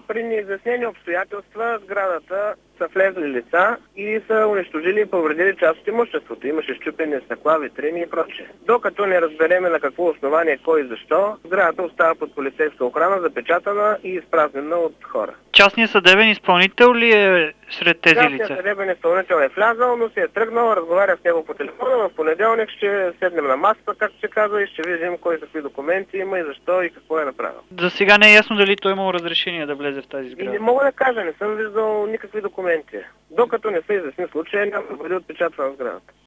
При неизяснени обстоятелства в сградата са влезли лица и са унищожили и повредили част от имуществото. Имаше счупени стъкла, витрини и прочее. Докато не разбереме на какво основание, кой и защо, сградата остава под полицейска охрана, запечатана и изпразнена от хора. Частният съдебен изпълнител ли е сред тези лица? Частният съдебен изпълнител е влязал, но си е тръгнал, разговаря с него по телефона. В понеделник ще седнем на масата, както се казва, и ще видим кой какви документи има и защо и какво е направил. За сега не е ясно дали той имал разрешение да влезе в тази И сграда. не мога да кажа, не съм виждал никакви документи. Докато не се изясни случая, няма да бъде отпечатана сградата.